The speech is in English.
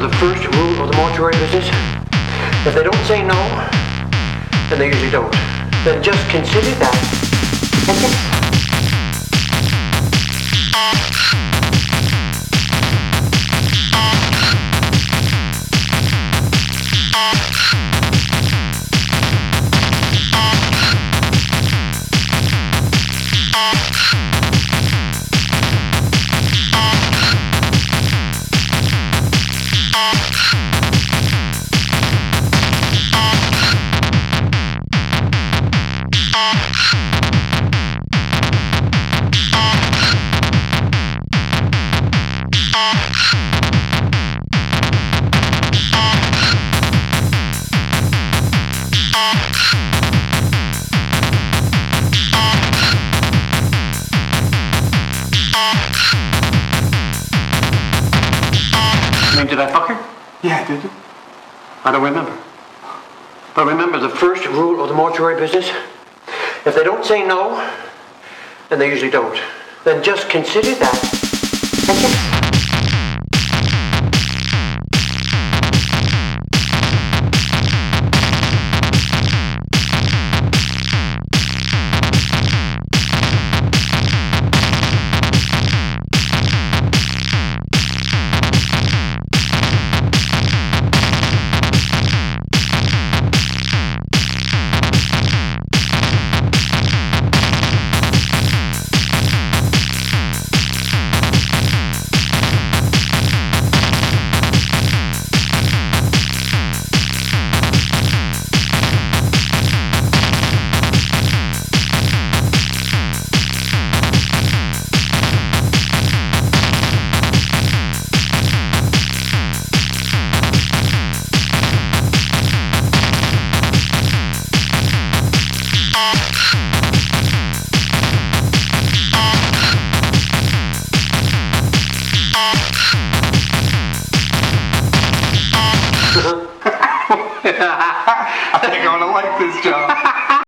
the first rule of the mortuary business? If they don't say no, and they usually don't, then just consider that. Did I fuck her? Yeah, did you? I don't remember. But remember the first rule of the mortuary business? If they don't say no, and they usually don't, then just consider that. I think I'm gonna like this job.